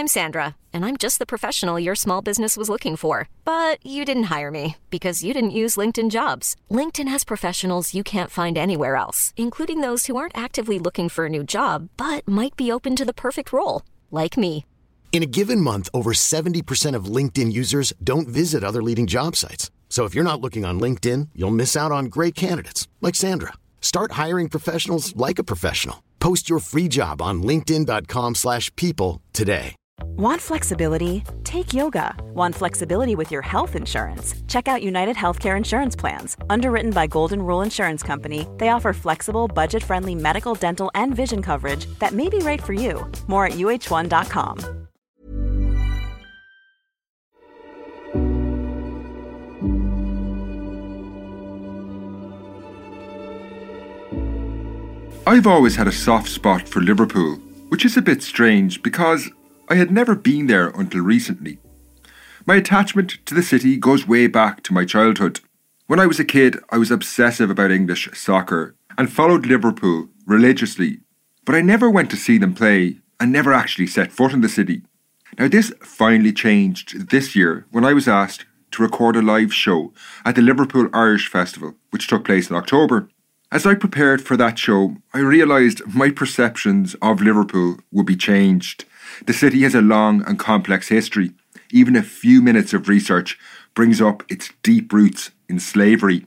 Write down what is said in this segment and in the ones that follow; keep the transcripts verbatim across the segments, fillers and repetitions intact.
I'm Sandra, and I'm just the professional your small business was looking for. But you didn't hire me because you didn't use LinkedIn Jobs. LinkedIn has professionals you can't find anywhere else, including those who aren't actively looking for a new job, but might be open to the perfect role, like me. In a given month, over seventy percent of LinkedIn users don't visit other leading job sites. So if you're not looking on LinkedIn, you'll miss out on great candidates like Sandra. Start hiring professionals like a professional. Post your free job on linkedin.com slash people today. Want flexibility? Take yoga. Want flexibility with your health insurance? Check out United Healthcare Insurance Plans. Underwritten by Golden Rule Insurance Company, they offer flexible, budget-friendly medical, dental, and vision coverage that may be right for you. More at U H one dot com. I've always had a soft spot for Liverpool, which is a bit strange because I had never been there until recently. My attachment to the city goes way back to my childhood. When I was a kid, I was obsessive about English soccer and followed Liverpool religiously, but I never went to see them play and never actually set foot in the city. Now this finally changed this year when I was asked to record a live show at the Liverpool Irish Festival, which took place in October. As I prepared for that show, I realised my perceptions of Liverpool would be changed. The city has a long and complex history. Even a few minutes of research brings up its deep roots in slavery.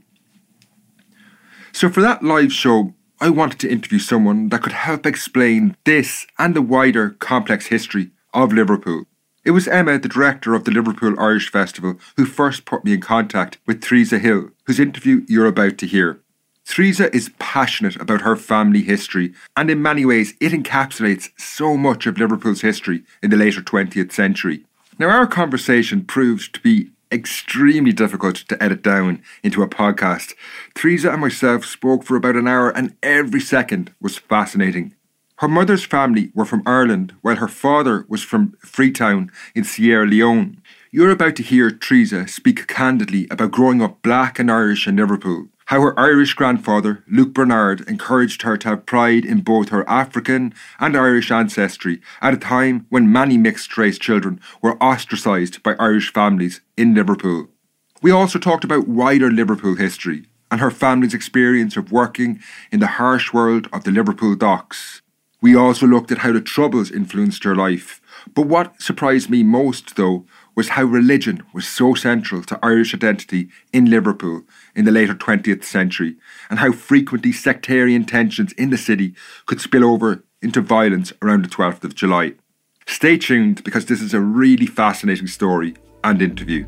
So for that live show, I wanted to interview someone that could help explain this and the wider complex history of Liverpool. It was Emma, the director of the Liverpool Irish Festival, who first put me in contact with Theresa Hill, whose interview you're about to hear. Theresa is passionate about her family history, and in many ways it encapsulates so much of Liverpool's history in the later twentieth century. Now, our conversation proved to be extremely difficult to edit down into a podcast. Theresa and myself spoke for about an hour, and every second was fascinating. Her mother's family were from Ireland, while her father was from Freetown in Sierra Leone. You're about to hear Theresa speak candidly about growing up black and Irish in Liverpool, how her Irish grandfather, Luke Bernard, encouraged her to have pride in both her African and Irish ancestry at a time when many mixed-race children were ostracised by Irish families in Liverpool. We also talked about wider Liverpool history and her family's experience of working in the harsh world of the Liverpool docks. We also looked at how the Troubles influenced her life. But what surprised me most, though, was how religion was so central to Irish identity in Liverpool in the later twentieth century, and how frequently sectarian tensions in the city could spill over into violence around the twelfth of July. Stay tuned, because this is a really fascinating story and interview.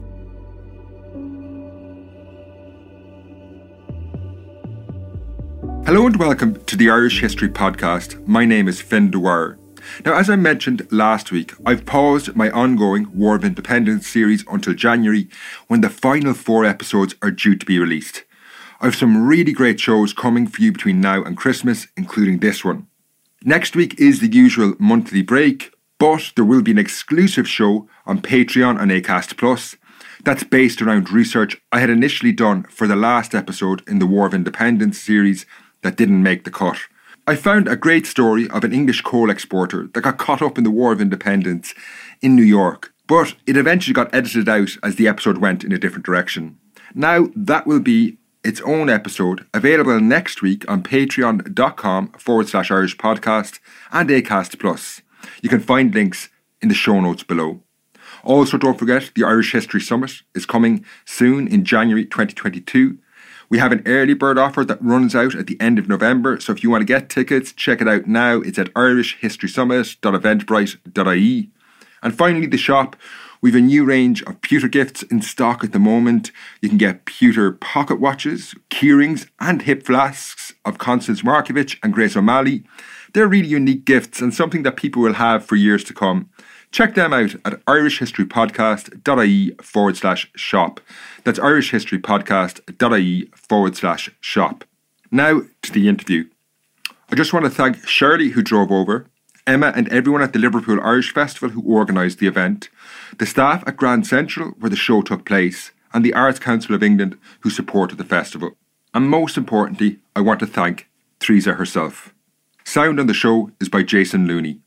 Hello and welcome to the Irish History Podcast. My name is Finn Dwyer. Now, as I mentioned last week, I've paused my ongoing War of Independence series until January, when the final four episodes are due to be released. I've some really great shows coming for you between now and Christmas, including this one. Next week is the usual monthly break, but there will be an exclusive show on Patreon and Acast Plus that's based around research I had initially done for the last episode in the War of Independence series that didn't make the cut. I found a great story of an English coal exporter that got caught up in the War of Independence in New York, but it eventually got edited out as the episode went in a different direction. Now that will be its own episode, available next week on patreon.com forward slash Irish podcast and Acast Plus. You can find links in the show notes below. Also, don't forget, the Irish History Summit is coming soon in January twenty twenty-two. We have an early bird offer that runs out at the end of November, so if you want to get tickets, check it out now. It's at irish history summit dot eventbrite dot I E. And finally, the shop. We have a new range of pewter gifts in stock at the moment. You can get pewter pocket watches, keyrings and hip flasks of Constance Markievicz and Grace O'Malley. They're really unique gifts and something that people will have for years to come. Check them out at irishhistorypodcast.ie forward slash shop. That's irishhistorypodcast.ie forward slash shop. Now to the interview. I just want to thank Shirley, who drove over, Emma and everyone at the Liverpool Irish Festival who organised the event, the staff at Grand Central where the show took place, and the Arts Council of England who supported the festival. And most importantly, I want to thank Theresa herself. Sound on the show is by Jason Looney.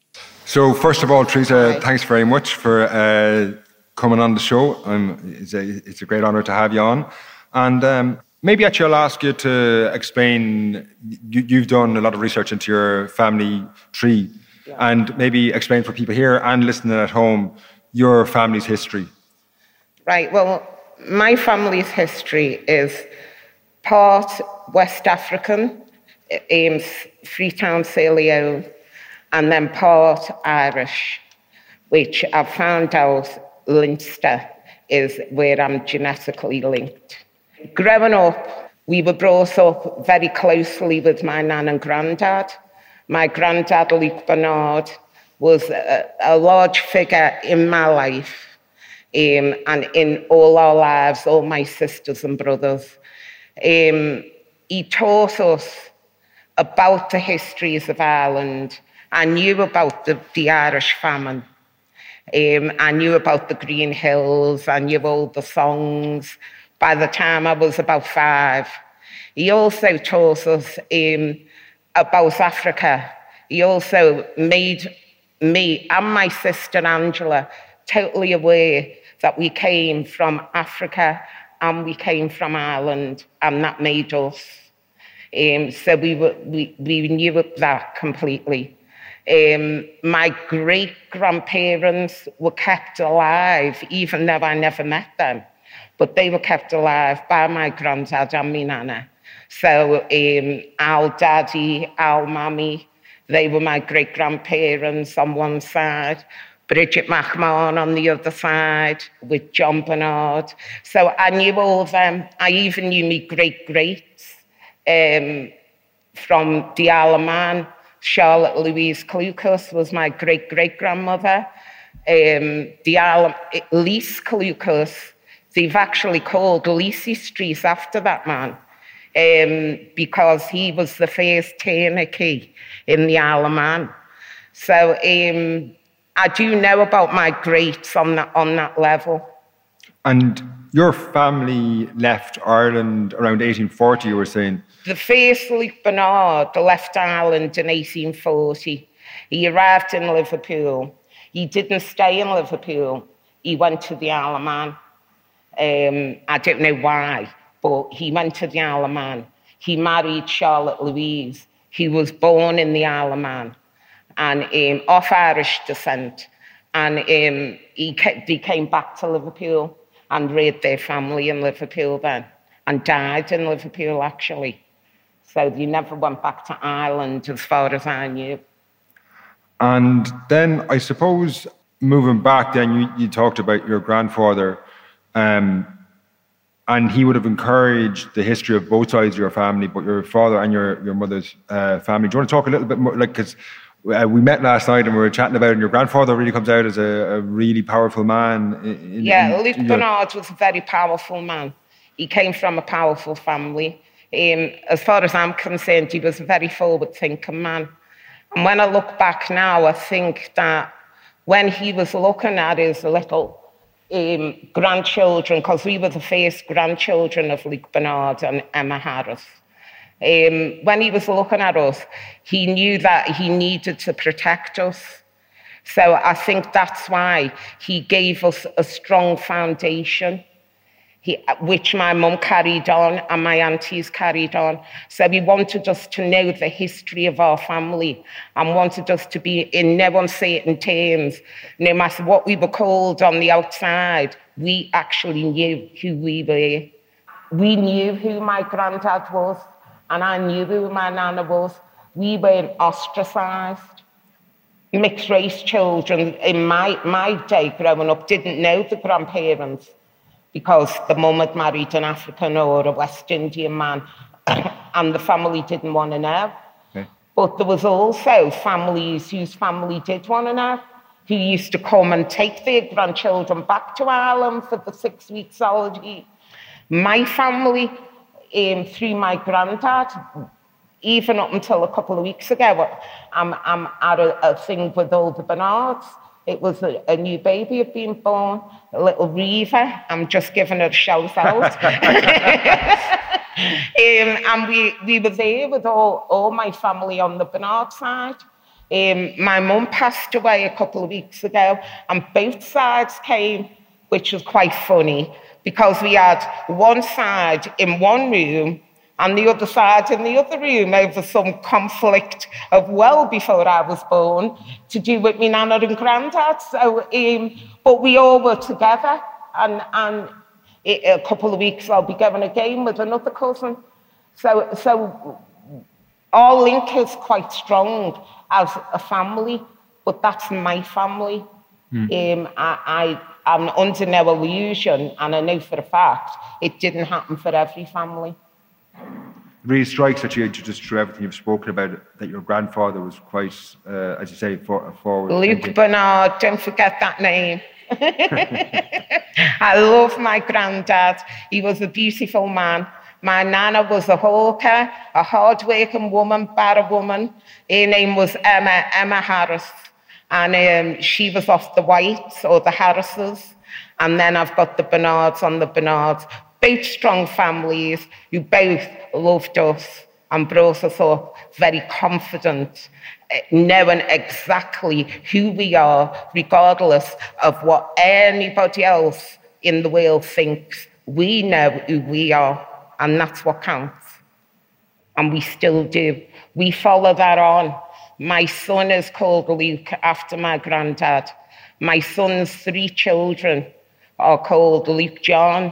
So first of all, Teresa, Hi. thanks very much for uh, coming on the show. Um, it's, a, it's a great honour to have you on. And um, maybe actually I'll ask you to explain, you, you've done a lot of research into your family tree, yeah. and maybe explain for people here and listening at home your family's history. Right, well, my family's history is part West African, um, Freetown, Sierra Leone, and then part Irish, which I found out Leinster is where I'm genetically linked. Growing up, we were brought up very closely with my nan and granddad. My granddad, Luke Bernard, was a, a large figure in my life, um, and in all our lives, all my sisters and brothers. Um, he taught us about the histories of Ireland. I knew about the, the Irish famine. Um, I knew about the Green Hills. I knew all the songs by the time I was about five. He also taught us um, about Africa. He also made me and my sister Angela totally aware that we came from Africa and we came from Ireland, and that made us. Um, so we, were, we, we knew that completely. Um, my great-grandparents were kept alive, even though I never met them. But they were kept alive by my granddad and my nana. So um, our daddy, our mummy, they were my great-grandparents on one side, Bridget McMahon on the other side, with John Bernard. So I knew all of them. I even knew my great-greats um, from the Isle of Man. Charlotte Louise Clucas was my great-great-grandmother. Um, the Isle of Lise Clucas, they've actually called Lacey Street after that man, um, because he was the first tourniquet in the Isle of Man. So um, I do know about my greats on that, on that level. And your family left Ireland around eighteen forty, you were saying? The first Luke Bernard left Ireland in eighteen forty. He arrived in Liverpool. He didn't stay in Liverpool. He went to the Isle of Man. Um, I don't know why, but he went to the Isle of Man. He married Charlotte Louise. He was born in the Isle of Man, and um, of Irish descent. And um, he, ca- he came back to Liverpool and reared their family in Liverpool then, and died in Liverpool, actually. So they never went back to Ireland, as far as I knew. And then, I suppose, moving back, then you, you talked about your grandfather, um, and he would have encouraged the history of both sides of your family, but your father and your, your mother's uh, family. Do you want to talk a little bit more, like, because uh, we met last night and we were chatting about it, and your grandfather really comes out as a, a really powerful man. In, yeah, in, Luke in Bernard was a very powerful man. He came from a powerful family. Um, as far as I'm concerned, he was a very forward-thinking man. And when I look back now, I think that when he was looking at his little um, grandchildren, because we were the first grandchildren of Luke Bernard and Emma Harris, um, when he was looking at us, he knew that he needed to protect us. So I think that's why he gave us a strong foundation, He, which my mum carried on and my aunties carried on. So he wanted us to know the history of our family and wanted us to be in no uncertain terms. No matter what we were called on the outside, we actually knew who we were. We knew who my granddad was, and I knew who my nana was. We weren't ostracised. Mixed race children in my, my day growing up didn't know the grandparents, because the mum had married an African or a West Indian man, and the family didn't want to know. Okay. But there was also families whose family did want to know, who used to come and take their grandchildren back to Ireland for the six-week holiday. My family, um, through my granddad, even up until a couple of weeks ago, I'm, I'm at a, a thing with all the Bernards. It was a, a new baby had been born, a little Reva. I'm just giving her a shout out. um, and we, we were there with all, all my family on the Bernard side. Um, my mum passed away a couple of weeks ago, and both sides came, which was quite funny, because we had one side in one room and the other side in the other room over some conflict of well before I was born to do with me nana and granddad. So, um, but we all were together, and, and a couple of weeks I'll be going again with another cousin. So, so our link is quite strong as a family, but that's my family. Mm. Um, I, I, I'm under no illusion, and I know for a fact it didn't happen for every family. It really strikes that you, just through everything you've spoken about, that your grandfather was quite, uh, as you say, for, forward. Luke thinking. Bernard, don't forget that name. I love my granddad. He was a beautiful man. My nana was a hawker, a hard-working woman, barra woman. Her name was Emma, Emma Harris. And um, she was off the Whites, or the Harrises. And then I've got the Bernards on the Bernards. Both strong families who both loved us and brought us up very confident, knowing exactly who we are, regardless of what anybody else in the world thinks. We know who we are. And that's what counts. And we still do. We follow that on. My son is called Luke after my granddad. My son's three children are called Luke John,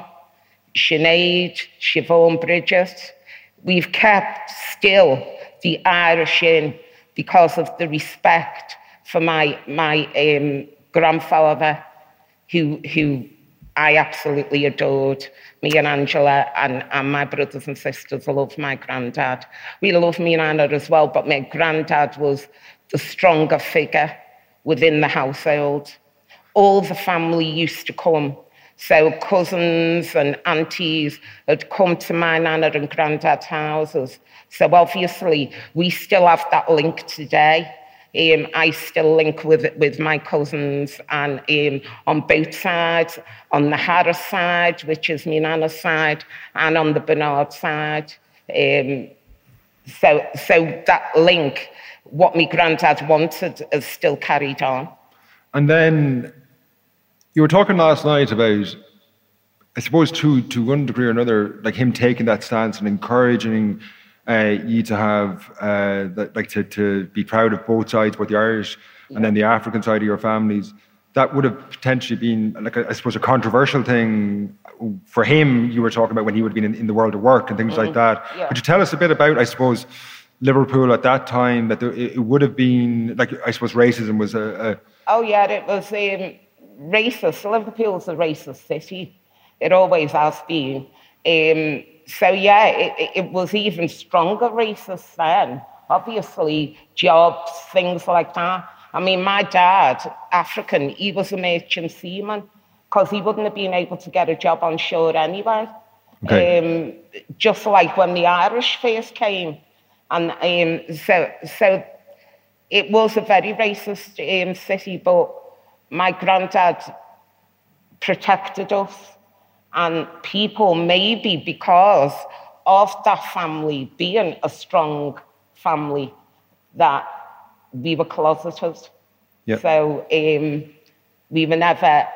Sinead, Siobhan Bridget. We've kept still the Irish in because of the respect for my, my um, grandfather, who, who I absolutely adored. Me and Angela and, and my brothers and sisters love my granddad. We love me and Anna as well, but my granddad was the stronger figure within the household. All the family used to come. So cousins and aunties had come to my nana and granddad's houses. So obviously, we still have that link today. Um, I still link with with my cousins, and um, on both sides, on the Harris side, which is my nana's side, and on the Bernard side. Um, so, so that link, what my granddad wanted, is still carried on. And then you were talking last night about, I suppose, to to one degree or another, like him taking that stance and encouraging Uh, you to have, uh, that, like to, to be proud of both sides, both the Irish yeah. and then the African side of your families. That would have potentially been, like a, I suppose, a controversial thing for him. You were talking about when he would have been in, in the world of work and things mm-hmm. like that. Yeah. Could you tell us a bit about, I suppose, Liverpool at that time? That there, it would have been, like, I suppose, racism was a. a oh yeah, it was um, racist. Liverpool's a racist city. It always has been. Um, So, yeah, it, it was even stronger racist then. Obviously, jobs, things like that. I mean, my dad, African, he was a merchant seaman because he wouldn't have been able to get a job on shore anyway. Okay. Um, just like when the Irish first came. And um, so, so it was a very racist um, city, but my granddad protected us. And people, maybe because of that family being a strong family, that we were closeted. Yep. So um, we were never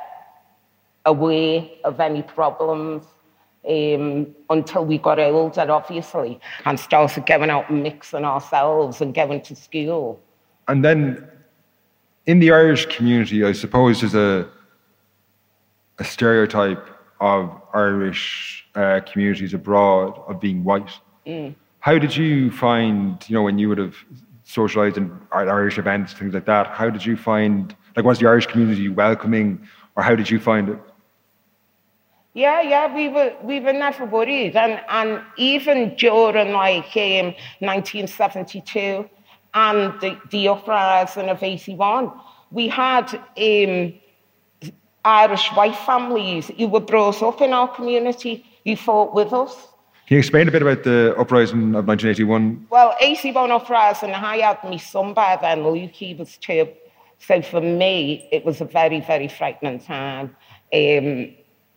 aware of any problems um, until we got older, obviously, and started going out and mixing ourselves and going to school. And then in the Irish community, I suppose there's a, a stereotype of Irish uh, communities abroad of being white. Mm. How did you find, you know, when you would have socialised in Irish events, things like that, how did you find, like, was the Irish community welcoming, or how did you find it? Yeah, yeah, we were we were never worried. And, and even during, like, um, nineteen seventy-two and the, the uprising of eighty-one, we had um, Irish white families who were brought up in our community, who fought with us. Can you explain a bit about the uprising of nineteen eighty-one? Well, eighty-one uprising, I had my son by then, Luke, he was two. So for me, it was a very, very frightening time. Um,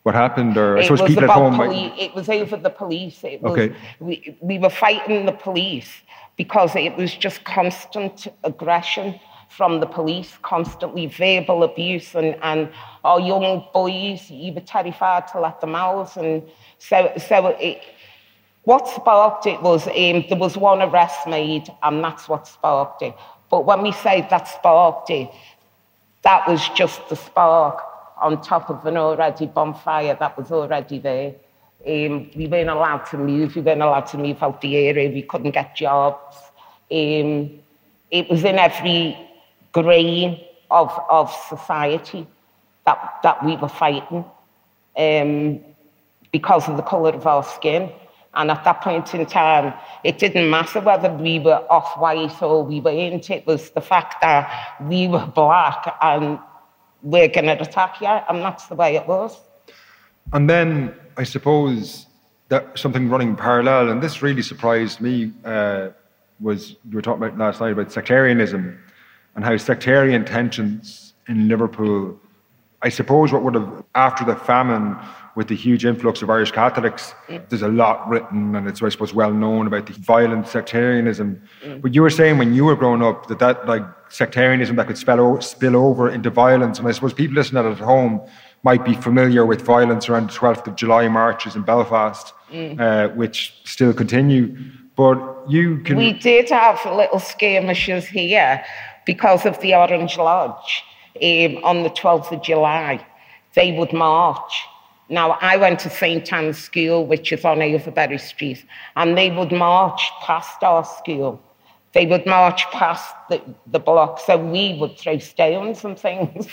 what happened? Or I it suppose was people about at home. Poli- might... It was over the police. It was, okay. we, we were fighting the police because it was just constant aggression from the police, constantly verbal abuse, and, and our young boys, you were terrified to let them out. And so, so it, what sparked it was um, there was one arrest made, and that's what sparked it. But when we say that sparked it, that was just the spark on top of an already bonfire that was already there. Um, we weren't allowed to move. We weren't allowed to move out the area. We couldn't get jobs. Um, it was in every grain of, of society that, that we were fighting um, because of the colour of our skin. And at that point in time, it didn't matter whether we were off-white or we weren't. It was the fact that we were black and we're going to attack you, and that's the way it was. And then, I suppose, that something running parallel, and this really surprised me, uh, was you were talking about last night about sectarianism and how sectarian tensions in Liverpool, I suppose what would have, after the famine, with the huge influx of Irish Catholics, mm. there's a lot written, and it's, I suppose, well known about the violent sectarianism. Mm. But you were saying when you were growing up that that like sectarianism that could spill, o- spill over into violence, and I suppose people listening at home might be familiar with violence around the twelfth of July marches in Belfast, mm. uh, which still continue. But you can... We did have little skirmishes here because of the Orange Lodge um, on the twelfth of July. They would march. Now, I went to Saint Anne's School, which is on Overbury Street, and they would march past our school. They would march past the, the block, so we would throw stones and things,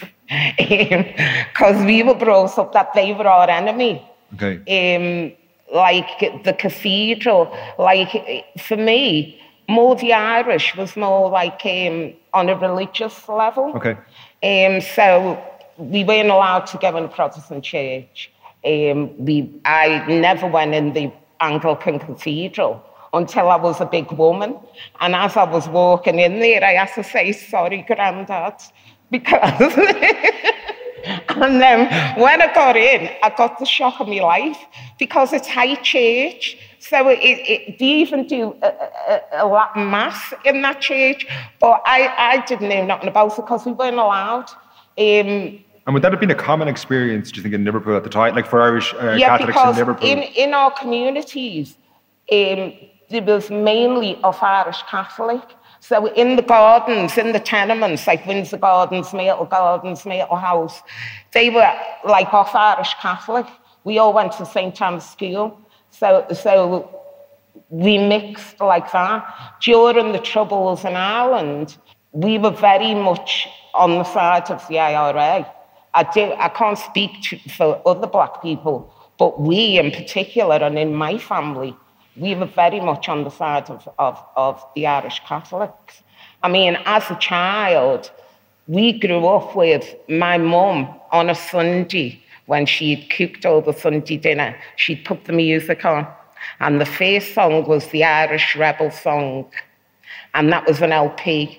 because we were brought up that they were our enemy. Okay. Um, like the cathedral, like for me, more the Irish was more like um, on a religious level. Okay. Um, so we weren't allowed to go in a Protestant church. Um, we, I never went in the Anglican cathedral until I was a big woman. And as I was walking in there, I had to say, sorry, Grandad, because... And then when I got in, I got the shock of my life because it's high church. So it, it, they even do a, a, a Latin mass in that church. But I, I didn't know nothing about it because we weren't allowed. Um, And would that have been a common experience, do you think, in Liverpool at the time, like for Irish uh, yeah, Catholics in Liverpool? In, in our communities, um, there was mainly of Irish Catholic. So in the gardens, in the tenements, like Windsor Gardens, Myrtle Gardens, Myrtle House, they were like off Irish Catholic. We all went to Saint Anne's School. So, so we mixed like that. During the Troubles in Ireland, we were very much on the side of the I R A. I, do, I can't speak to, for other black people, but we in particular, and in my family, we were very much on the side of, of, of the Irish Catholics. I mean, as a child, we grew up with my mum on a Sunday when she'd cooked all the Sunday dinner. She'd put the music on, and the first song was the Irish Rebel song, and that was an L P.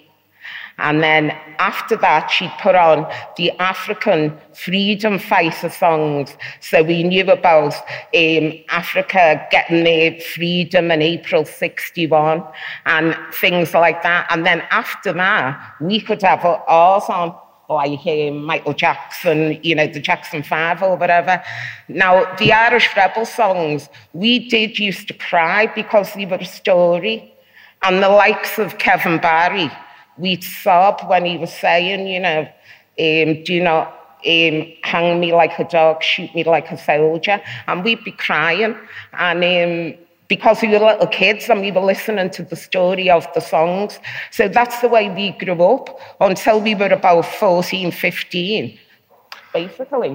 And then after that, she'd put on the African freedom fighter songs. So we knew about um, Africa getting their freedom in April sixty-one and things like that. And then after that, we could have ours on, like um, Michael Jackson, you know, the Jackson Five or whatever. Now, the Irish Rebel songs, we did used to cry because they were a story. And the likes of Kevin Barry, we'd sob when he was saying, you know, um, do not um, hang me like a dog, shoot me like a soldier. And we'd be crying. And um, because we were little kids and we were listening to the story of the songs. So that's the way we grew up until we were about fourteen, fifteen, basically.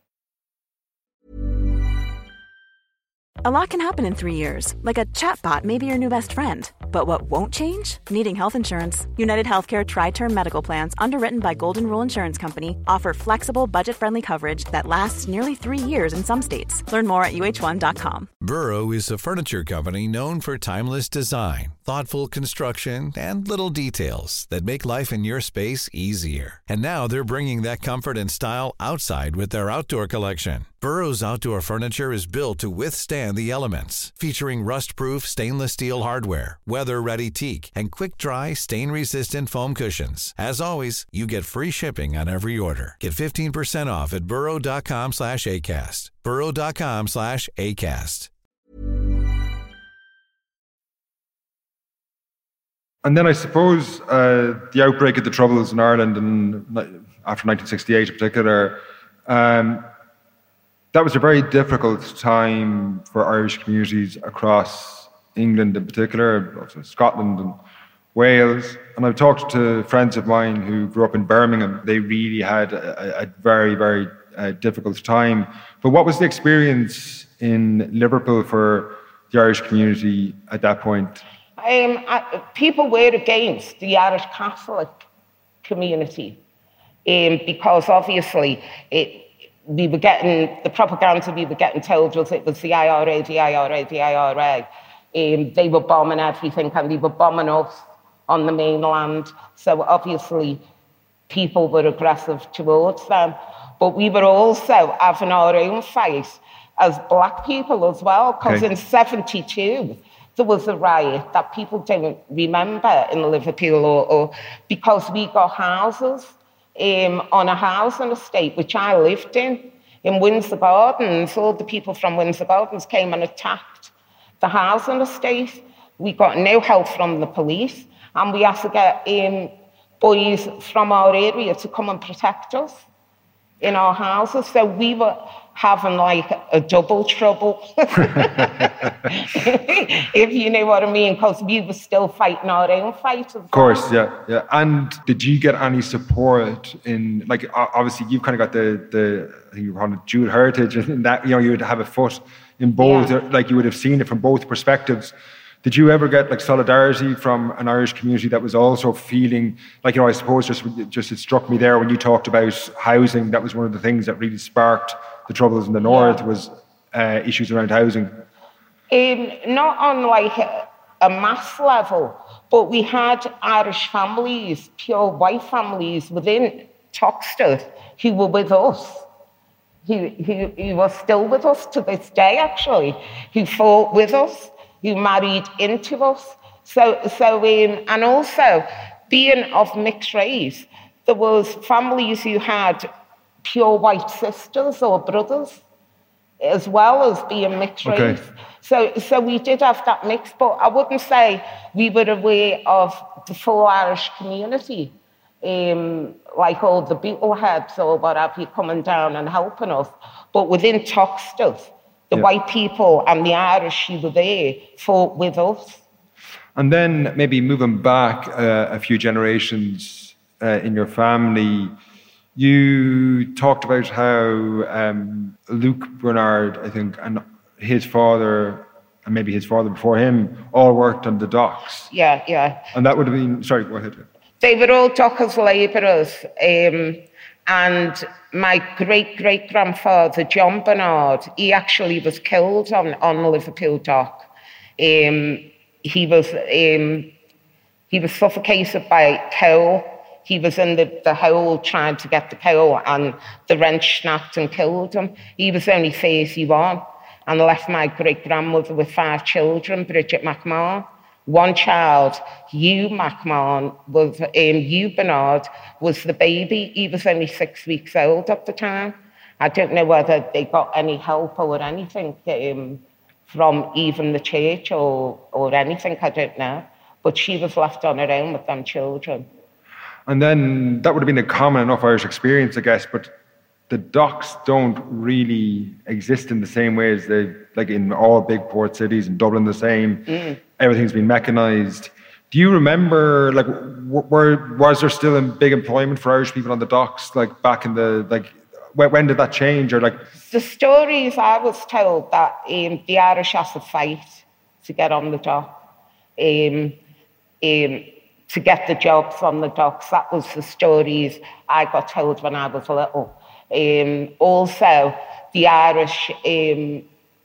A lot can happen in three years, like a chatbot may be your new best friend. But what won't change? Needing health insurance. United Healthcare Tri-Term Medical Plans, underwritten by Golden Rule Insurance Company, offer flexible, budget-friendly coverage that lasts nearly three years in some states. Learn more at U H one dot com. Burrow is a furniture company known for timeless design, thoughtful construction, and little details that make life in your space easier. And now they're bringing that comfort and style outside with their outdoor collection. Burrow's outdoor furniture is built to withstand the elements, featuring rust-proof stainless steel hardware, weather-ready teak, and quick-dry, stain-resistant foam cushions. As always, you get free shipping on every order. Get fifteen percent off at burrow.com slash ACAST. burrow.com slash ACAST. And then I suppose uh, the outbreak of the Troubles in Ireland in, after nineteen sixty-eight in particular, um, that was a very difficult time for Irish communities across England in particular, also Scotland and Wales. And I've talked to friends of mine who grew up in Birmingham. They really had a, a very, very uh, difficult time. But what was the experience in Liverpool for the Irish community at that point? Um, I, people were against the Irish Catholic community um, because obviously it, we were getting, the propaganda we were getting told was it was the I R A, the I R A, the I R A. Um, they were bombing everything and they were bombing us on the mainland. So obviously people were aggressive towards them. But we were also having our own fight as black people as well, because okay. in seventy-two, there was a riot that people don't remember in Liverpool, or, or because we got houses um, on a housing estate, which I lived in, in Windsor Gardens. All the people from Windsor Gardens came and attacked the housing estate. We got no help from the police, and we had to get um, boys from our area to come and protect us in our houses. So we were having like a double trouble, if you know what I mean, because we were still fighting our own fight. Of course, yeah, yeah. And did you get any support in, like, obviously you've kind of got the, the I think you call it dual heritage, and that, you know, you would have a foot in both, yeah. like you would have seen it from both perspectives. Did you ever get like solidarity from an Irish community that was also feeling, like, you know, I suppose just, just it struck me there when you talked about housing, that was one of the things that really sparked the Troubles in the North, yeah. was uh, issues around housing. Um, not on like a, a mass level, but we had Irish families, pure white families within Toxteth who were with us, who, who, who were still with us to this day actually, who fought with us, who married into us. So, so um, and also, being of mixed race, there was families who had pure white sisters or brothers, as well as being mixed okay. race. So, so we did have that mix, but I wouldn't say we were aware of the full Irish community, um, like all the Beetleheads or what have you coming down and helping us. But within Toxteth, the yeah. white people and the Irish who were there fought with us. And then maybe moving back uh, a few generations uh, in your family, you talked about how um, Luke Bernard, I think, and his father, and maybe his father before him, all worked on the docks. Yeah, yeah. And that would have been, sorry, go ahead. They were all dockers labourers. Um, and my great-great-grandfather, John Bernard, he actually was killed on, on the Liverpool dock. Um, he was um, he was suffocated by coal. He was in the, the hole trying to get the coal, and the wrench snapped and killed him. He was only thirty-one and left my great-grandmother with five children, Bridget McMahon. One child, Hugh McMahon, was, um, Hugh Bernard, was the baby. He was only six weeks old at the time. I don't know whether they got any help or anything um, from even the church or, or anything, I don't know. But she was left on her own with them children. And then that would have been a common enough Irish experience, I guess, but the docks don't really exist in the same way as they, like in all big port cities, in Dublin the same. Mm. Everything's been mechanised. Do you remember, like, were, was there still a big employment for Irish people on the docks, like back in the, like, when, when did that change? Or like the stories I was told that um, the Irish had to fight to get on the dock. Um, um, to get the jobs on the docks. That was the stories I got told when I was little. Um, also, the Irish um,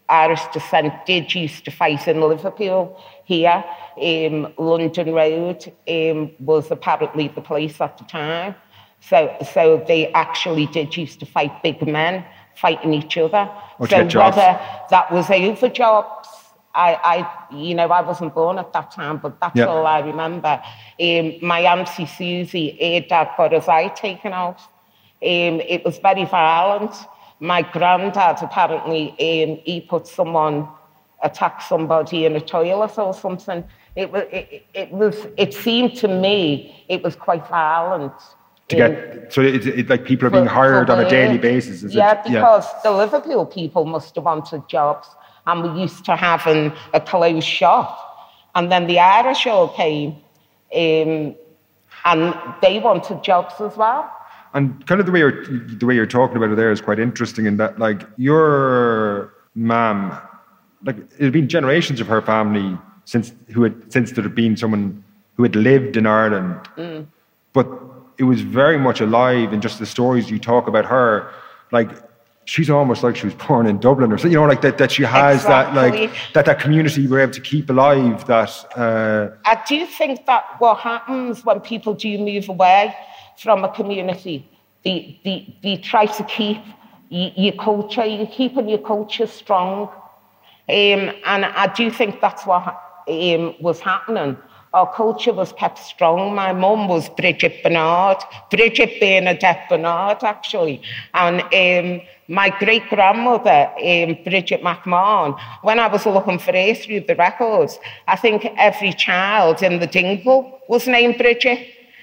Irish descent did used to fight in Liverpool here. Um, London Road um, was apparently the place at the time. So so they actually did used to fight big men fighting each other. Or to so get jobs. Whether that was over jobs, I, I, you know, I wasn't born at that time, but that's yeah. all I remember. Um, my Auntie Susie, her dad got his eye taken out. Um, it was very violent. My granddad, apparently, um, he put someone, attacked somebody in a toilet or something. It was, it, it was, it seemed to me, it was quite violent. To get, so it's it, like people are being hired on a daily basis, is yeah, it? Because yeah. the Liverpool people must have wanted jobs, and we used to having a closed shop. And then the Irish all came, um, and they wanted jobs as well. And kind of the way you're the way you're talking about it there is quite interesting in that, like, your mum, like, it had been generations of her family since who had since there had been someone who had lived in Ireland, mm. but it was very much alive in just the stories you talk about her. Like, she's almost like she was born in Dublin, or so, you know, like that, that she has exactly. that, like, that, that community we're able to keep alive. That uh... I do think that what happens when people do move away from a community, they, they, they try to keep your culture, you're keeping your culture strong. Um, and I do think that's what um, was happening. Our culture was kept strong. My mum was Bridget Bernard, Bridget Bernadette Bernard, actually. And um, my great-grandmother, um, Bridget McMahon, when I was looking for her through the records, I think every child in the Dingle was named Bridget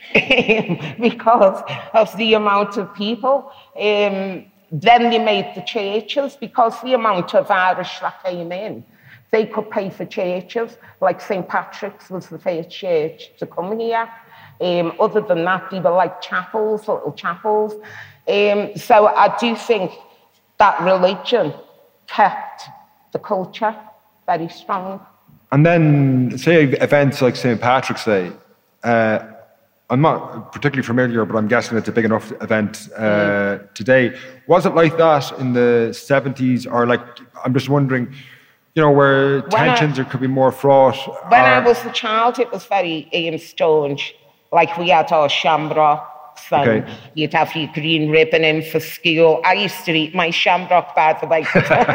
because of the amount of people. Um, then they made the churches because the amount of Irish that came in. They could pay for churches, like Saint Patrick's was the first church to come here. Um, other than that, they were like chapels, little chapels. Um, so I do think that religion kept the culture very strong. And then, say, events like Saint Patrick's Day, uh, I'm not particularly familiar, but I'm guessing it's a big enough event uh, mm. today. Was it like that in the seventies? Or, like, I'm just wondering, you know, where when tensions I, or could be more fraught? When or... I was a child, it was very um, staunch. Like, we had our shamrocks, and okay. you'd have your green ribbon in for school. I used to eat my shamrock, by the way.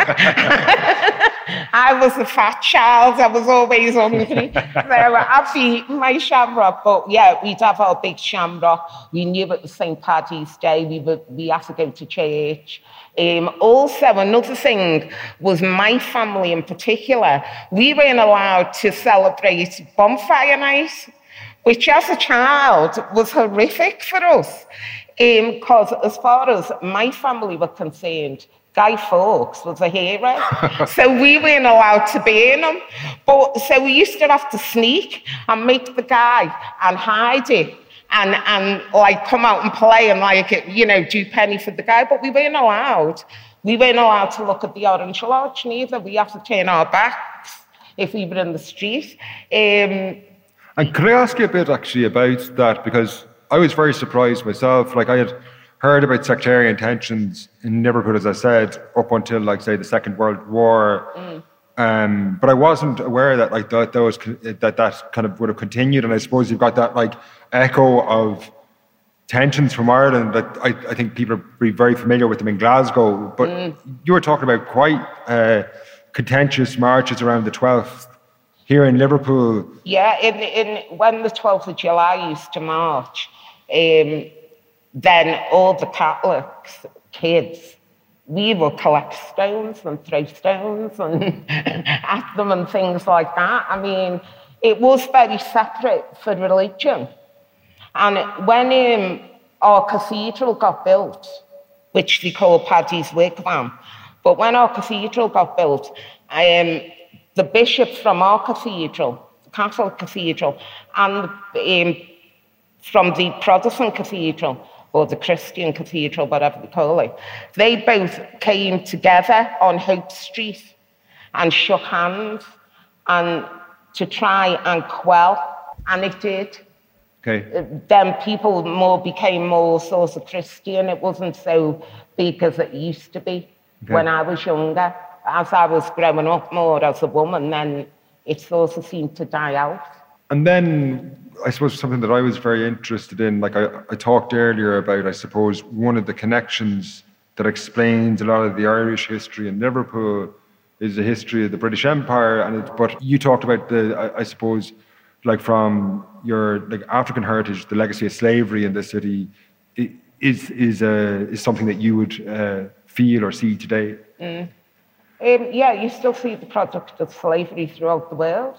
I was a fat child. I was always hungry. So I'd be eating my shamrock. But yeah, we'd have our big shamrock. We knew it was Saint Paddy's Day. We would, we had to go to church. Um, also, another thing was my family in particular. We weren't allowed to celebrate bonfire night, which as a child was horrific for us. Because um, as far as my family were concerned, Guy Fawkes was a hero. So we weren't allowed to burn him. But, so we used to have to sneak and make the guy and hide it. And, and like, come out and play and, like, you know, do penny for the guy. But we weren't allowed. We weren't allowed to look at the Orange Lodge neither. We had to turn our backs if we were in the street. Um, and could I ask you a bit, actually, about that? Because I was very surprised myself. Like, I had heard about sectarian tensions in Liverpool, as I said, up until, like, say, the Second World War. Mm. Um, but I wasn't aware that, like, that, that, was, that that kind of would have continued. And I suppose you've got that, like, echo of tensions from Ireland that I, I think people are very familiar with them in Glasgow. But mm. you were talking about quite uh, contentious marches around the twelfth here in Liverpool. Yeah, in, in, when the twelfth of July used to march, um, then all the Catholics, kids, we would collect stones and throw stones and at them and things like that. I mean, it was very separate for religion. And when um, our cathedral got built, which they call Paddy's Wigwam, but when our cathedral got built, um, the bishop from our cathedral, the Catholic cathedral, and um, from the Protestant cathedral, or the Christian cathedral, whatever they call it, they both came together on Hope Street and shook hands and to try and quell, and it did. Okay. Then people more became more sort of Christian. It wasn't so big as it used to be okay. when I was younger. as I was growing up more as a woman, then it sort of seemed to die out. And then I suppose something that I was very interested in, like I, I talked earlier about, I suppose, one of the connections that explains a lot of the Irish history in Liverpool is the history of the British Empire. And it, but you talked about the, I, I suppose, like from your like African heritage, the legacy of slavery in the city is is uh, is something that you would uh, feel or see today. Mm. Um, yeah, you still see the product of slavery throughout the world.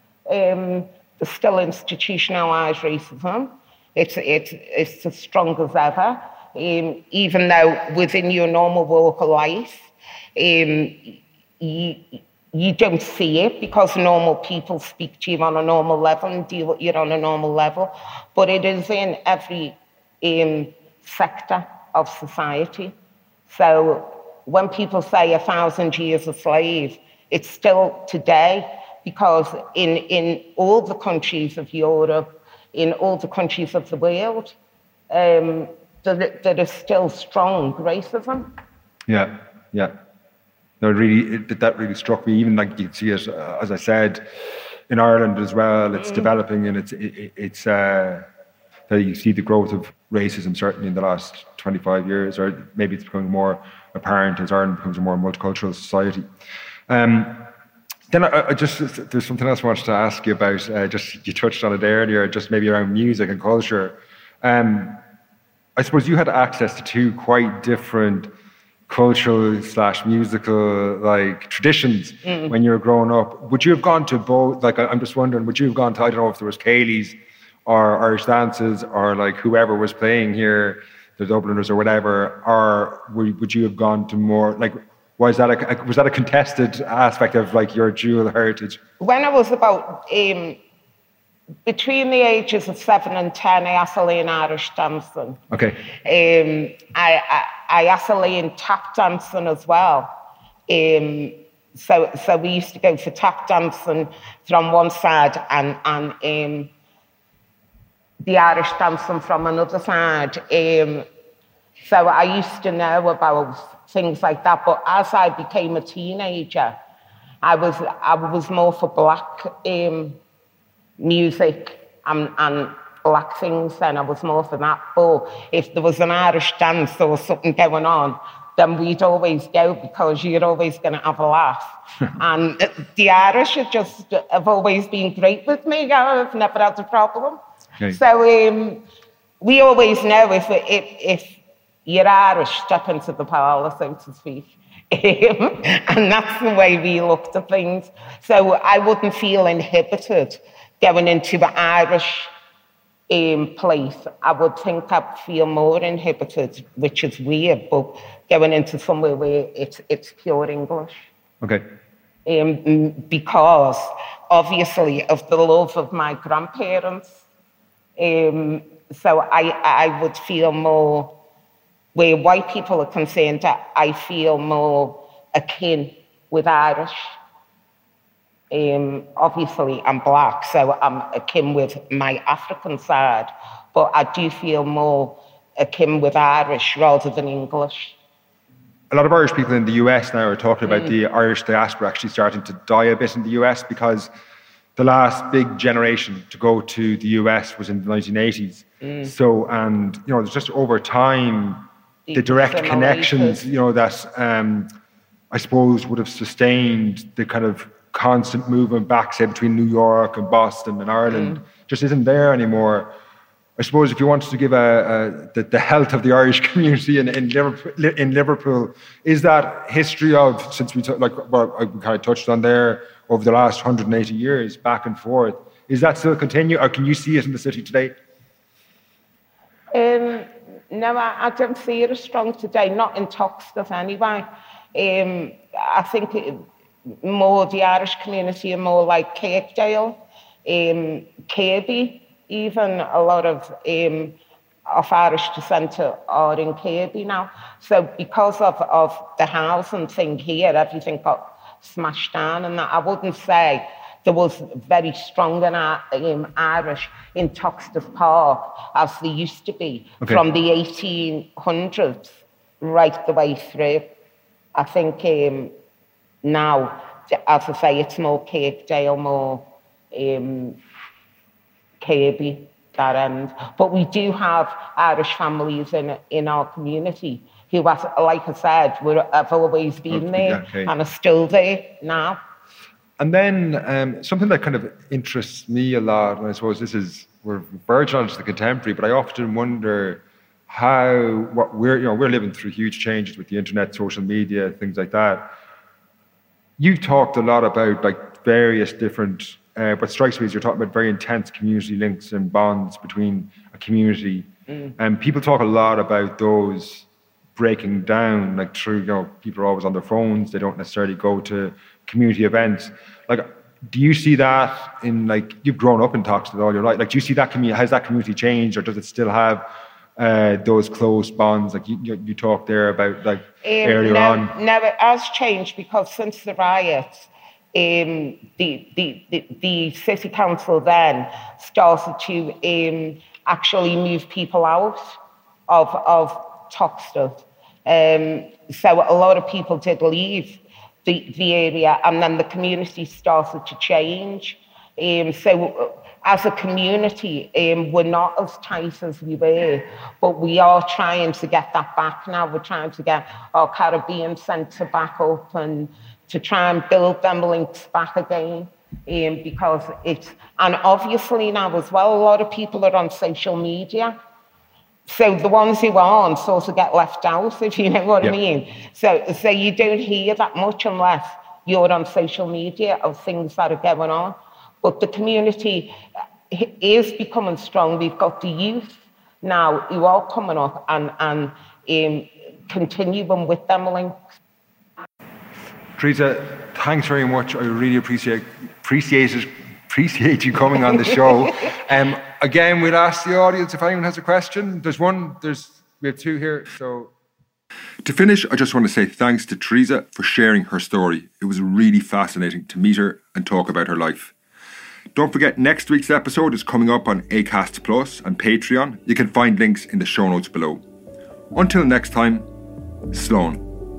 Um, there's still institutionalised racism. It's it's it's as strong as ever. Um, even though within your normal walk of life, um, you you don't see it because normal people speak to you on a normal level and deal with you on a normal level, but it is in every um, sector of society. So when people say a thousand years a slave, it's still today, because in, in all the countries of Europe, in all the countries of the world, um, there, there is still strong racism. Yeah, yeah. No, it really, it, that really struck me. Even like you see it, uh, as I said, in Ireland as well, it's mm. developing, and it's it, it's uh, that you see the growth of racism certainly in the last twenty-five years, or maybe it's becoming more apparent as Ireland becomes a more multicultural society. Um, then I, I just there's something else I wanted to ask you about. Uh, just you touched on it earlier, just maybe around music and culture. Um, I suppose you had access to two quite different cultural slash musical like traditions mm. when you were growing up. Would you have gone to both? Like, I'm just wondering, would you have gone to, I don't know if there was Cayleys or Irish dances or like whoever was playing here, the Dubliners or whatever, or would you have gone to more like, was that a, was that a contested aspect of like your dual heritage? When I was about um, between the ages of seven and ten, I also learned Irish dancing. Okay. Um, I, I I also learned tap dancing as well. Um, so so we used to go for tap dancing from one side and and um, the Irish dancing from another side. Um, so I used to know about things like that. But as I became a teenager, I was I was more for black um, music and, and black things, then I was more for that. But if there was an Irish dance or something going on, then we'd always go because you're always going to have a laugh. And the Irish are just have always been great with me. I've never had a problem. Okay. So um, we always know if, if if you're Irish, step into the parlour, so to speak. And that's the way we looked at things. So I wouldn't feel inhibited going into the Irish um, place. I would think I'd feel more inhibited, which is weird, but going into somewhere where it's it's pure English. Okay. Um, because, obviously, of the love of my grandparents. Um, so I, I would feel more, where white people are concerned, I feel more akin with Irish. Um, obviously, I'm black, so I'm akin with my African side, but I do feel more akin with Irish rather than English. A lot of Irish people in the U S now are talking about mm. the Irish diaspora actually starting to die a bit in the U S because the last big generation to go to the U S was in the nineteen eighties. Mm. So, and, you know, there's just over time, the direct connections, you know, that um, I suppose would have sustained the kind of constant movement back, say, between New York and Boston and Ireland, mm. just isn't there anymore. I suppose if you wanted to give a, a the, the health of the Irish community in, in Liverpool, in Liverpool, is that history of, since we t- like well, we kind of touched on there, over the last one hundred eighty years, back and forth, is that still continue, or can you see it in the city today? Um, no, I, I don't see it as strong today, not in Toxteth anyway. Um, I think it, more the Irish community are more like Kirkdale, um, Kirby, even a lot of um, of Irish descent are in Kirby now. So because of, of the housing thing here, everything got smashed down, and that, I wouldn't say there was very strong an, um, Irish in Toxteth Park as there used to be okay. from the eighteen hundreds right the way through. I think um, now, as I say, it's more Kirkdale, more um, Kirby, that end. But we do have Irish families in in our community who, has, like I said, were, have always been there yeah, okay. and are still there now. And then um, something that kind of interests me a lot, and I suppose this is, we're verging on to the contemporary, but I often wonder how, what we're, you know, we're living through huge changes with the internet, social media, things like that. You've talked a lot about like various different, uh, what strikes me is you're talking about very intense community links and bonds between a community. Mm. And people talk a lot about those breaking down, like through, you know, people are always on their phones, they don't necessarily go to community events. Like, do you see that in, like, you've grown up in Toxteth all your life, like, do you see that community, has that community changed, or does it still have uh, those close bonds, like you, you, you talked there about, like, um, earlier no, on? No, it has changed, because since the riots, um, the, the, the, the city council then started to um, actually move people out of, of Toxteth. Um, so a lot of people did leave the, the area, and then the community started to change. Um, so as a community, um, we're not as tight as we were, but we are trying to get that back now. We're trying to get our Caribbean Centre back up and to try and build them links back again. Um, because it's, and obviously now as well, a lot of people are on social media. So the ones who aren't sort of get left out, if you know what yep. I mean. So, so you don't hear that much unless you're on social media of things that are going on. But the community is becoming strong. We've got the youth now who are coming up and, and um, continuing with them links. Teresa, thanks very much. I really appreciate appreciate it. Appreciate you coming on the show. Um, again, we'll ask the audience if anyone has a question. There's one, there's we have two here. So, to finish, I just want to say thanks to Teresa for sharing her story. It was really fascinating to meet her and talk about her life. Don't forget, next week's episode is coming up on Acast Plus and Patreon. You can find links in the show notes below. Until next time, Slán.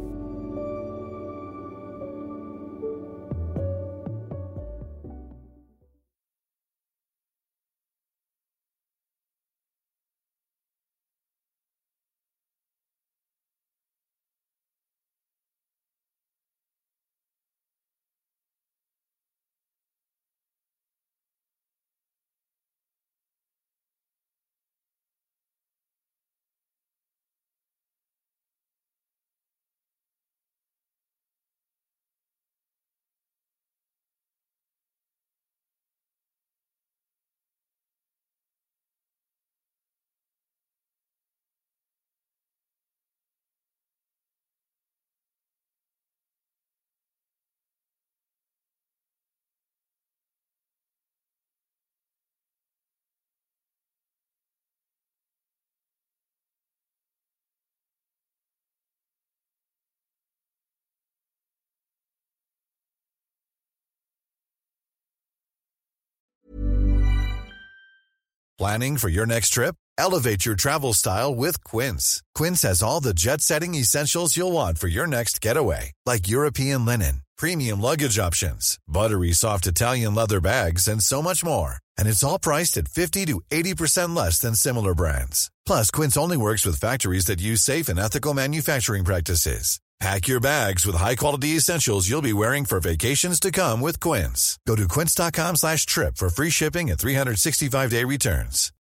Planning for your next trip? Elevate your travel style with Quince. Quince has all the jet-setting essentials you'll want for your next getaway, like European linen, premium luggage options, buttery soft Italian leather bags, and so much more. And it's all priced at fifty to eighty percent less than similar brands. Plus, Quince only works with factories that use safe and ethical manufacturing practices. Pack your bags with high-quality essentials you'll be wearing for vacations to come with Quince. Go to quince.com slash trip for free shipping and three sixty-five day returns.